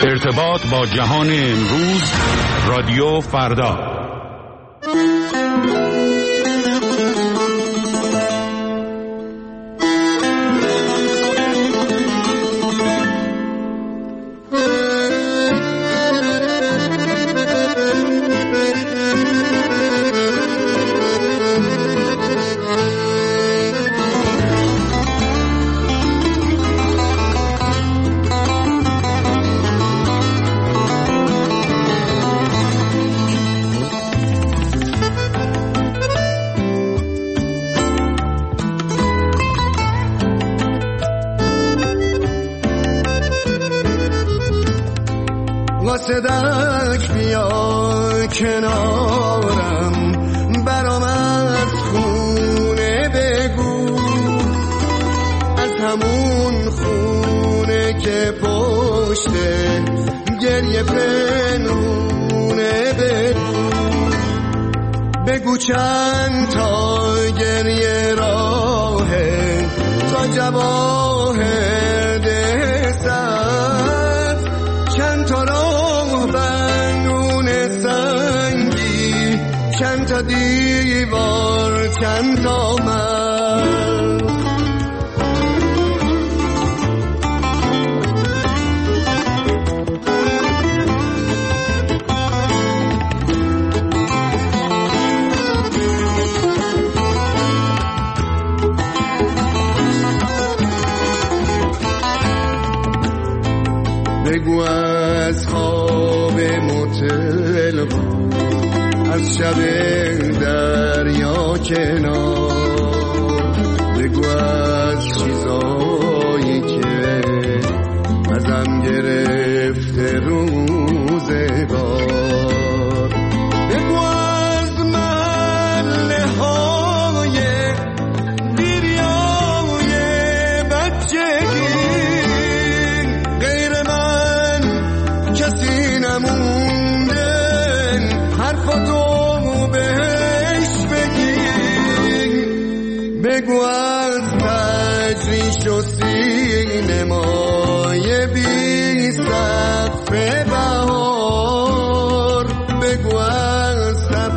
ارتباط با جهان امروز، رادیو فردا. صدق بیا کنارم، برام از خونه بگو، از همون خونه که پشته گریه پنهونه بگو چند تا گریه راهه تا جواهر ده سر، چند تا راه بندون سنگی، چند تا دیوار، چند تا مرد. بگو از خواب متل بود، از شب دریا کنار، بگو از چیزایی که ازم گرفته روزگار، بگو از محله های دیریای بچگی، کسی نمونده حرفاتو بهش بگی، بگو از تجریش و سینمای بی سقف بهار، بگو از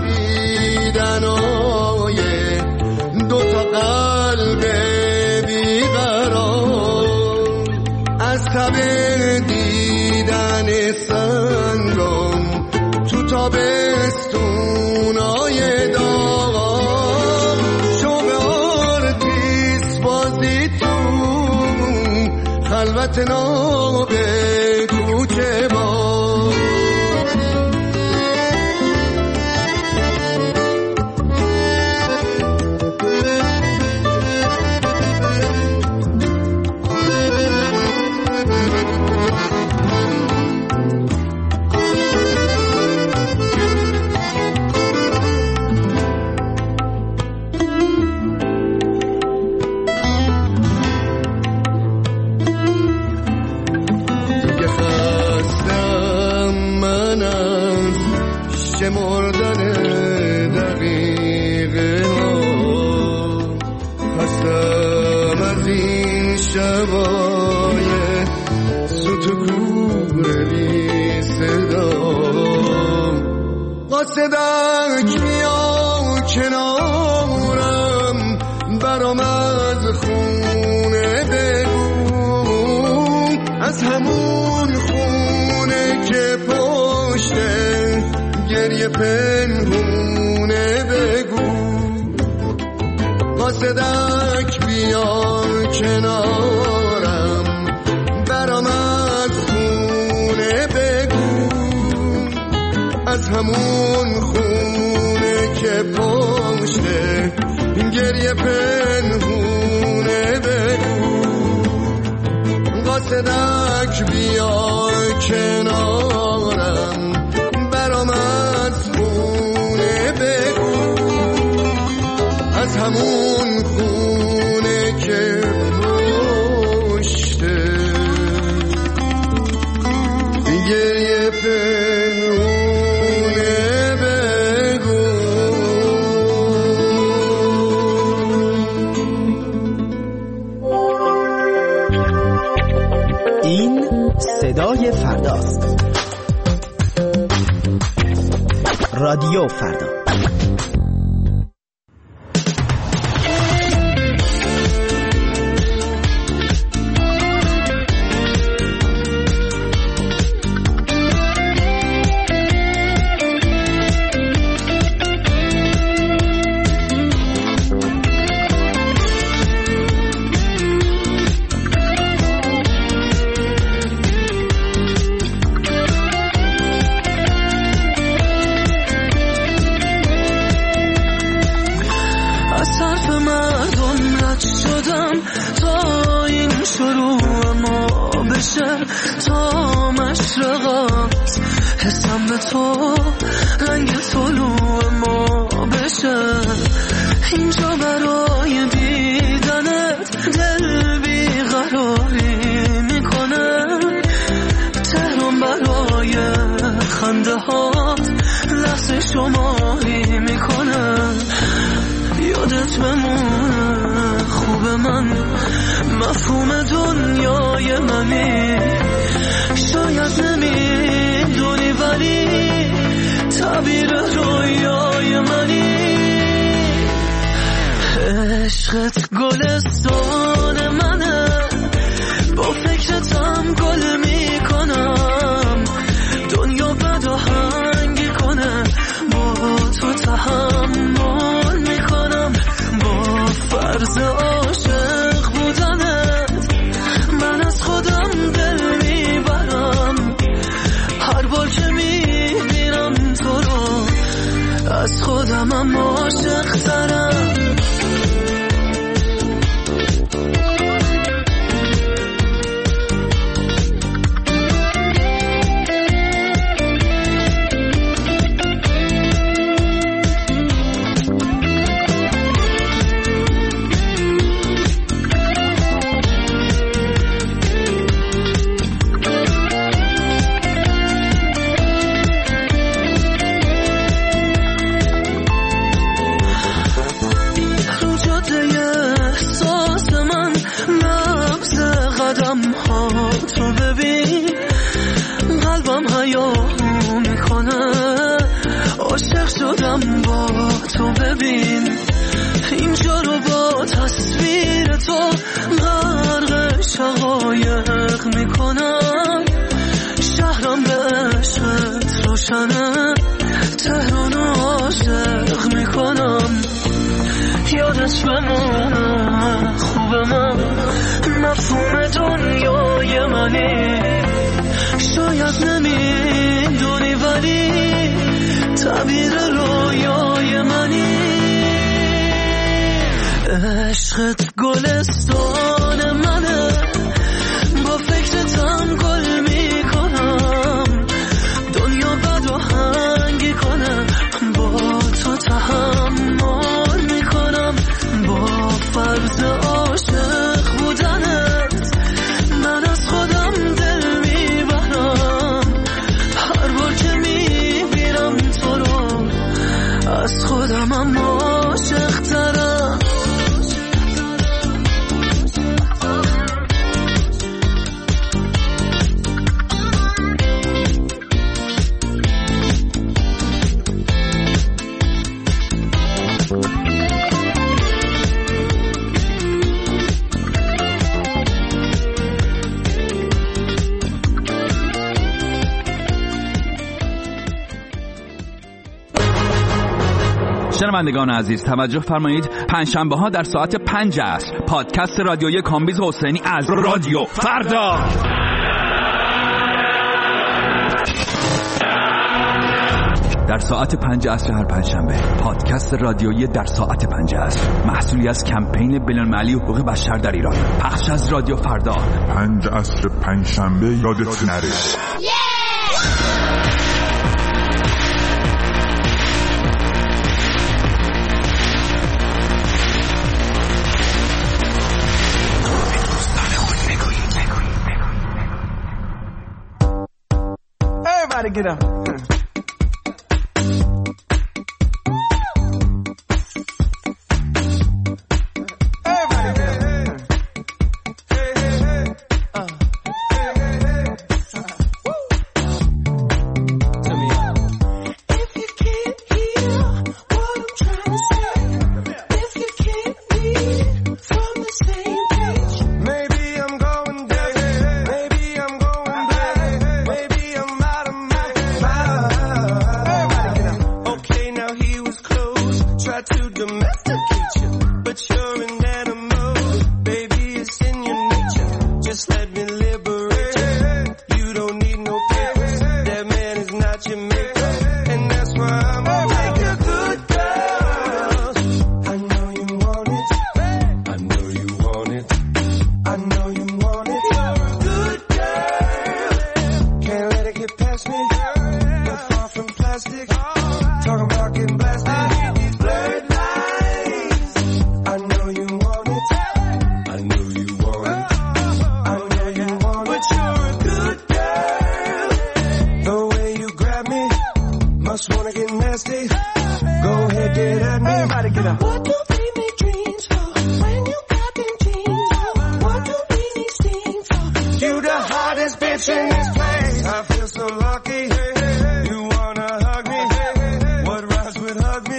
سپیدنای دوتا قلب بیقرار، از تب دیدن سنگم تو تابستونای داغ، شوق آرتیس بازی تو خلوت ناب کوچه با. مردن دقیقه ها خستم از این شبای سوت کور بی صدا، قاصدک بیا کنارم، برام از خونه بگو، از همون خونه که پشته گریه پنهونه بگو، قاصدک بیا کنارم، برام از خونه بگو، از همون خونه که پشته گریه پنهونه بگو، قاصدک بیا کنارم، برام از خونه بگو، از همون خونه که پشته گریه پنهونه بگو. این صدای فرداست. رادیو فردا. تا مشرقات حسم به تو رنگ طلوع ما بشه. اینجا برای دیدنت دل بیقراری میکنه. تهران برای خنده هات لحظه شماری میکنه. یادت بمونه خوب من مفهوم دنیای منی. شاید نمیدونی ولی تعبیر رویای منی. عشقت گلستان منه، با فکرتم گل میکنم. دنیا بد و هنگی کنه، با تو تحمل میکنم. با فرض عاشق بودنت من از خودم دل میبرم. هر بار که میبینم تو رو از خودمم عاشق ترم. تو ببین قلبم حیاهو میکنه. عاشق شدم با تو ببین. اینجا رو با تصویر تو غرق شقایق میکنم. شهرم به عشقت روشنه، تهرانو عاشق میکنم. یادت بمونه خوب من مفهوم دنیای منی. شاید نمیدونی ولی تعبیر رویای منی. عشقت گلستان منه، با فکرتم گل میکنم. دنیا بد و هنگی کنه، با تو تحمل میکنم. با فرض عاشق بودنت من از خودم دل میبرم. هر بار که میبینم تو رو از خودمم عاشق ترم. شنوندگان عزیز توجه فرمایید. پنجشنبه ها در ساعت 5 عصر پادکست رادیویی کامبیز حسینی از رادیو فردا. در ساعت 5 عصر هر پنجشنبه پادکست رادیویی در ساعت 5 عصر، محصولی از کمپین بین‌المللی حقوق بشر در ایران، پخش از رادیو فردا. 5 عصر پنجشنبه یادت نره. Everybody get up. Everybody get up. Hey, hey, hey. Hey, hey, hey. pass me. Not far from plastic. Talking about getting blasted. These blurred lines. I know you want it. I know you want it. I know you want it. But you're a good girl. The way you grab me, must wanna get nasty. Go ahead, get at me. Everybody get up. What do we need dreams for? When you got them jeans on. What do we need steam for? You the hottest bitch in this place. I feel so lucky. You wanna hug me? What rhymes with hug me?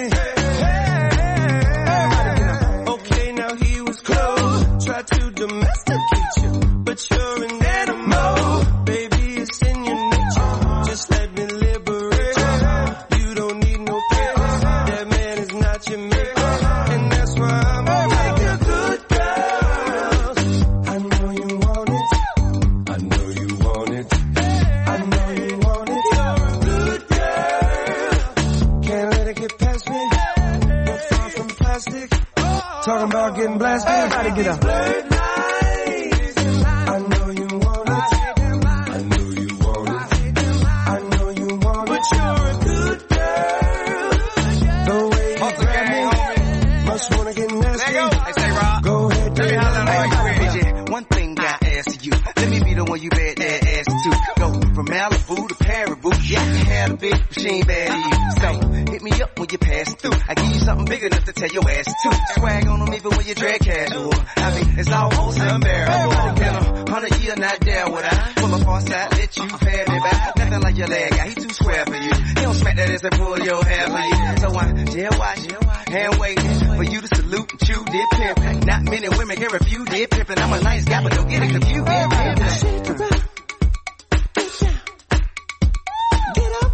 Okay, now he was close. Tried to domesticate you, but you're an animal. Baby, it's in your nature. Just let me liberate you. You don't need no papers. That man is not your maker. And that's why I'm gonna make a good girl. I know you want it. I know you want it. I know you want it. You're a good girl. Can't let it get past me. Not far from plastic. Talking about getting blasted. Everybody get up. I know you want it. I know you want it. I know you want it. But you're a good girl. The way you grab me, must wanna get nasty. Go ahead, get it. One thing I ask you, let me be the one you bet that ass to. Go from Malibu to Paribu, yeah, I can have a bitch, but she ain't bad to you. So hit me up when you pass through. I give you something big enough to tell your ass to. Swag on them even when you drag casual. I mean, it's almost unbearable. Been 100 years not there would I. Pull up on side, let you pay me back. Nothing like your leg guy, he too square for you. He don't smack that ass and pull your hair for you. So I jail watch, hand waiting for you to salute and chew did pimp. Not many women can refuse did pimpin'. I'm a nice guy, but don't get it confused. Shake it up. Get down. Get up.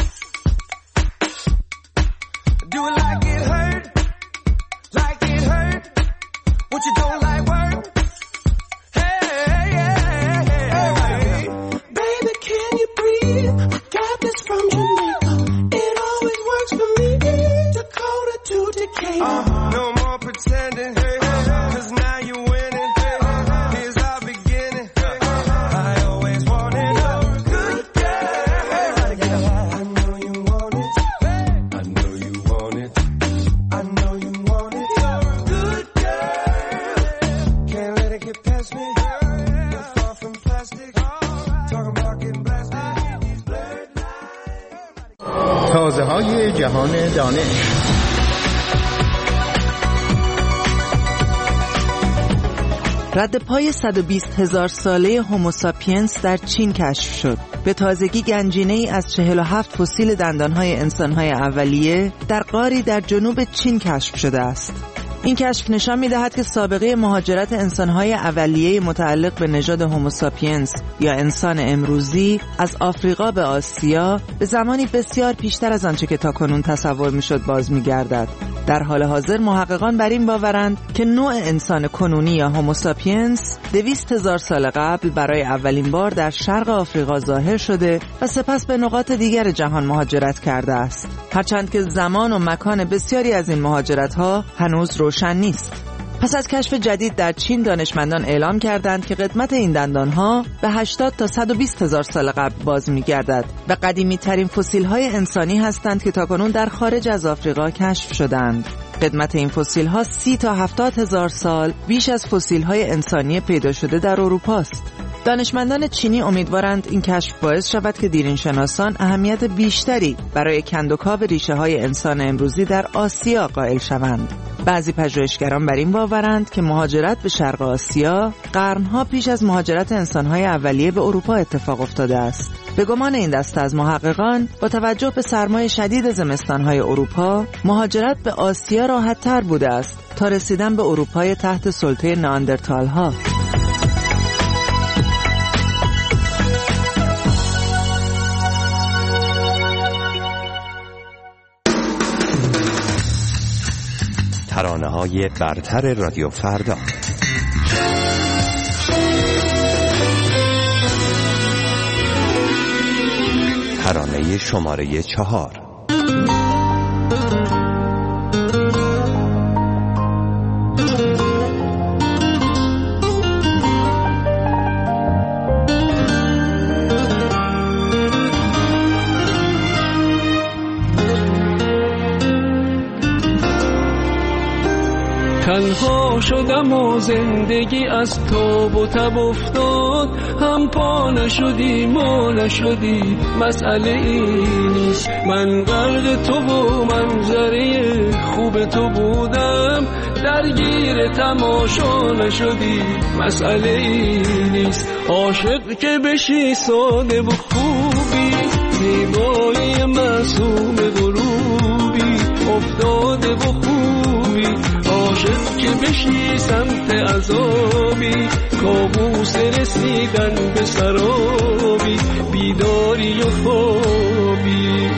Do it like it hurt. Like it hurt. What you don't like work? Hey. Baby, can you breathe? I got this from Jamaica. It always works for me. Dakota to Decatur. No more pretending. Cause now you're winning. Here's our beginning. I always wanted a good girl. I know you want it. I know you want it. I know you want it. You're a good girl. Can't let it get past me. Not far from plastic. Talking about getting blasted. These blurred lines. تازه‌های جهان دانش. رد پای 120,000 ساله هوموساپینس در چین کشف شد. به تازگی گنجینه‌ای از 47 فسیل دندان‌های انسان‌های اولیه در غاری در جنوب چین کشف شده است. این کشف نشان می‌دهد که سابقه مهاجرت انسان‌های اولیه متعلق به نژاد هوموساپینس یا انسان امروزی از آفریقا به آسیا به زمانی بسیار پیشتر از آنچه که تاکنون تصور می‌شد باز می‌گردد. در حال حاضر محققان بر این باورند که نوع انسان کنونی یا هوموساپینس 200,000 سال قبل برای اولین بار در شرق آفریقا ظاهر شده و سپس به نقاط دیگر جهان مهاجرت کرده است. هرچند که زمان و مکان بسیاری از این مهاجرت‌ها هنوز روشن نیست. پس از کشف جدید در چین دانشمندان اعلام کردند که قدمت این دندانها به 80 تا 120,000 سال قبل باز می‌گردد و قدیمی ترین فسیل‌های انسانی هستند که تاکنون در خارج از آفریقا کشف شدند. قدمت این فسیل‌ها 30 تا 70,000 سال بیش از فسیل‌های انسانی پیدا شده در اروپا است. دانشمندان چینی امیدوارند این کشف باعث شود که دیرینشناسان اهمیت بیشتری برای کندوکاو ریشه‌های انسان امروزی در آسیا قائل شوند. بعضی پژوهشگران بر این باورند که مهاجرت به شرق آسیا قرنها پیش از مهاجرت انسان‌های اولیه به اروپا اتفاق افتاده است. به گمان این دسته از محققان با توجه به سرمای شدید زمستان‌های اروپا، مهاجرت به آسیا راحت‌تر بوده است تا رسیدن به اروپای تحت سلطه نئاندرتال‌ها. ترانه‌های برتر رادیو فردا. ترانه شماره 4. تنها شدم و زندگی از تاب و تب افتاد. هم پا نشدی ما نشدی مسئله این نیست. من غرق تو و منظره خوب تو بودم، درگیر تماشا نشدی مسئله این نیست. عاشق که بشی ساده و خوبی، زیبایی معصوم غروبی افتاده و خوبی. عاشق که بشی سمت عذابی، کابوس رسیدن به سرابی، بیداری و خوابی.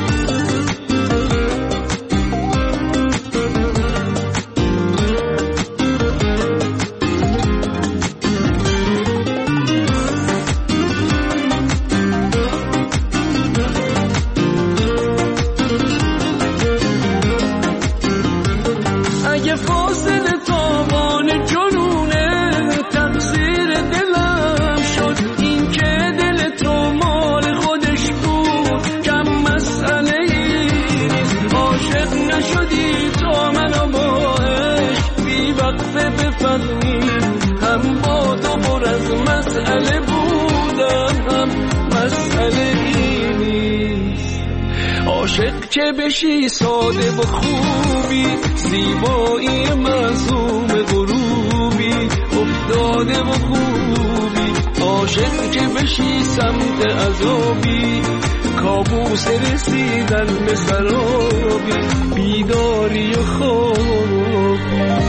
هم با تو پر از مسئله بودم، هم مسئله این نیست. عاشق که بشی ساده و خوبی، زیبایی معصوم غروبی افتاده و خوبی. عاشق که بشی سمت عذابی، کابوس رسیدن به سرابی، بیداری و خوابی.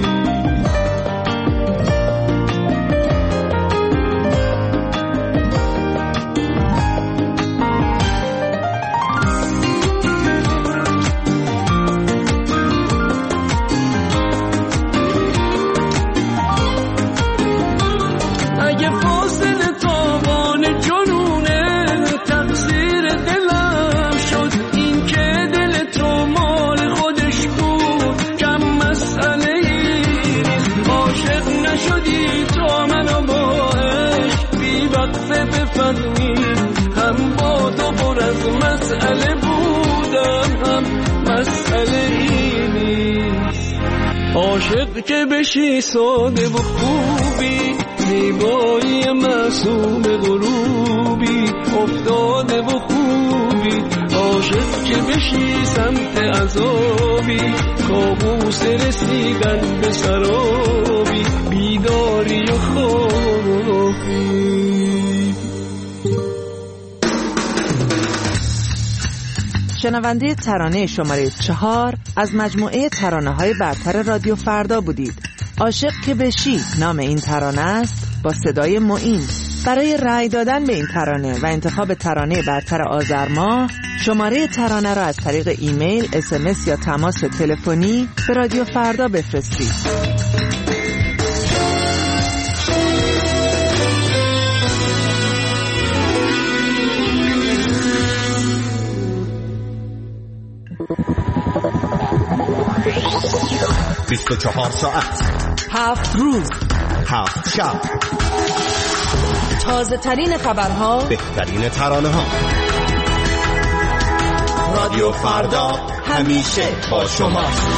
هم با تو پر از مسئله بودم، هم مسئله این نیست. عاشق که بشی ساده و خوبی، زیبایی معصوم غروبی افتاده و خوبی. عاشق که بشی سمت عذابی، کابوس رسیدن به سرابی، بیداری و خوابی. شنونده ترانه شماره 4 از مجموعه ترانه‌های برتر رادیو فردا بودید. عاشق که بشی نام این ترانه است، با صدای معین. برای رأی دادن به این ترانه و انتخاب ترانه برتر آذر ماه، شماره ترانه را از طریق ایمیل، SMS یا تماس تلفنی به رادیو فردا بفرستید. 24 ساعت 7 روز 7 شب، تازه ترین خبرها، بهترین ترانه ها. رادیو فردا همیشه با شماست.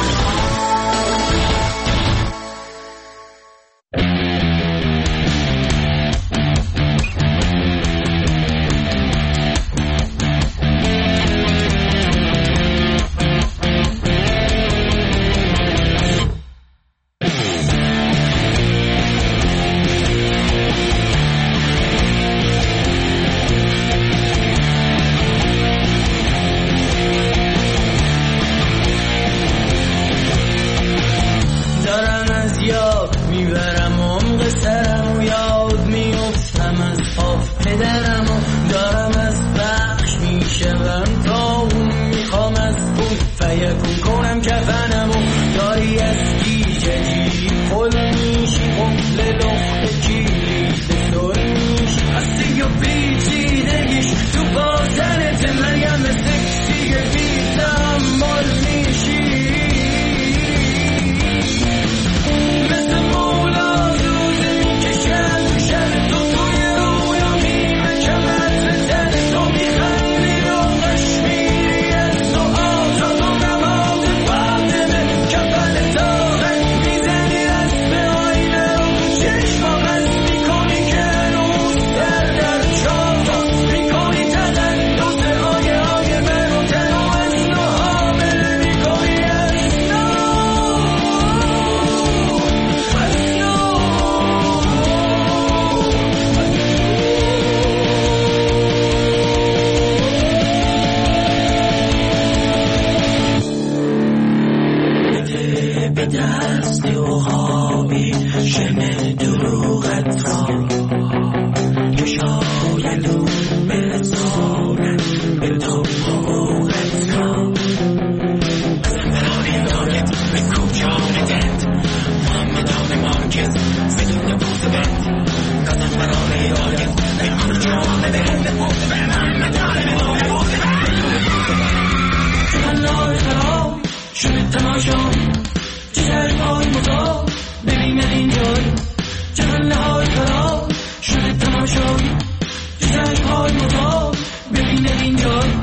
جهان خراب شده تماشایی چشم‌های مزار ببینن اینجایی جهان خراب شده تماشایی چشم‌های مزار ببینن اینجایی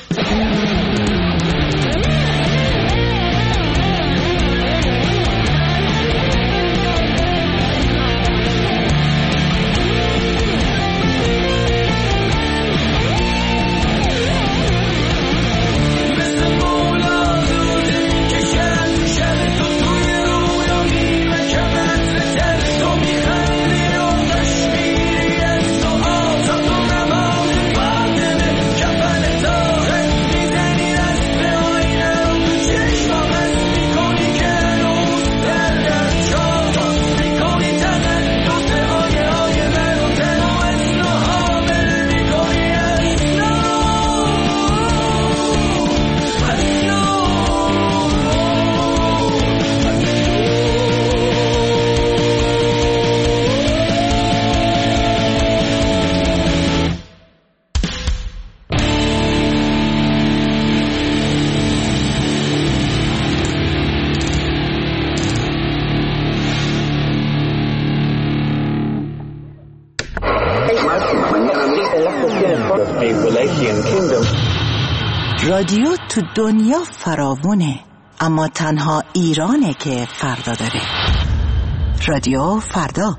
رادیو تو دنیا فراوونه، اما تنها ایرانه که فردا داره. رادیو فردا.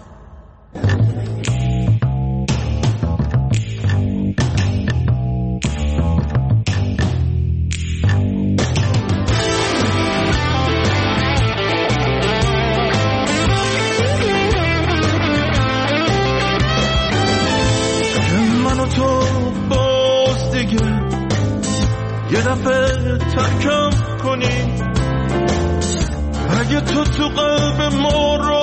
من و تو باز دیگه یه دفعه ترکم کنی، اگه تو قلب ما رو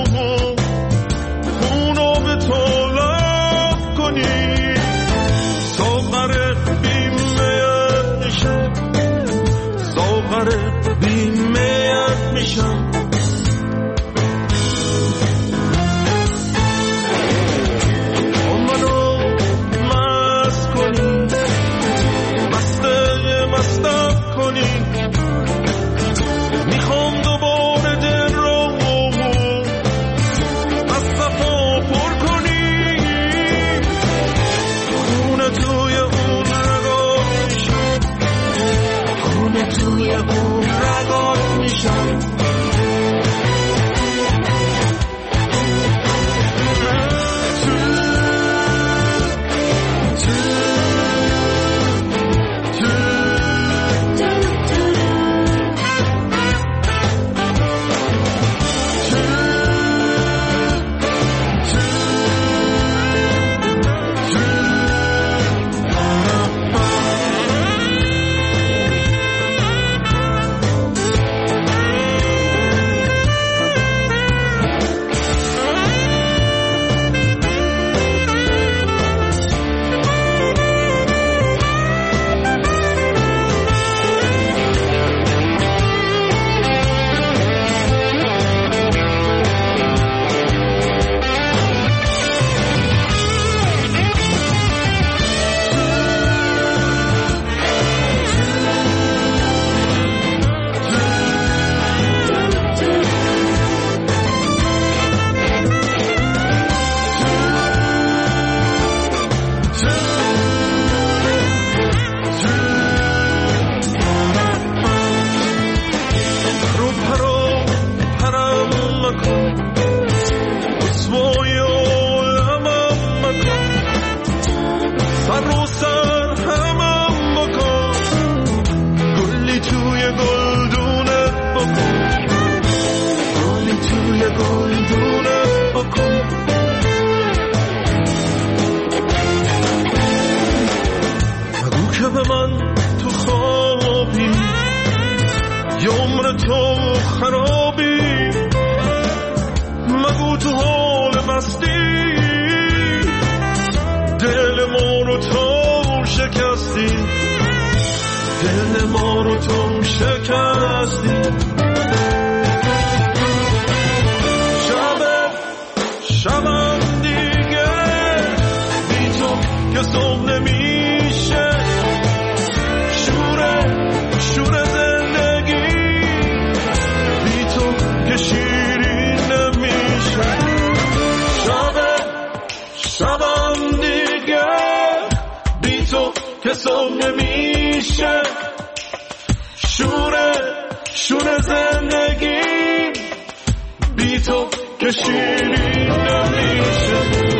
خونو به طلب کنی، ساغر بیمیت میشم، ساغر بیمیت میشم. منو مست کنی، مستم کنی، میخوام دوباره دل رو از صفا پر کنی، خونه توی اون رگات میشم، خونه توی اون رگات میشم. شبم دیگه بی تو که صبح نمیشه، شور زندگی بی تو که شیرین نمیشه. شبم دیگه بی تو که صبح نمیشه، شور زندگی بی تو که شیرین نمیشه.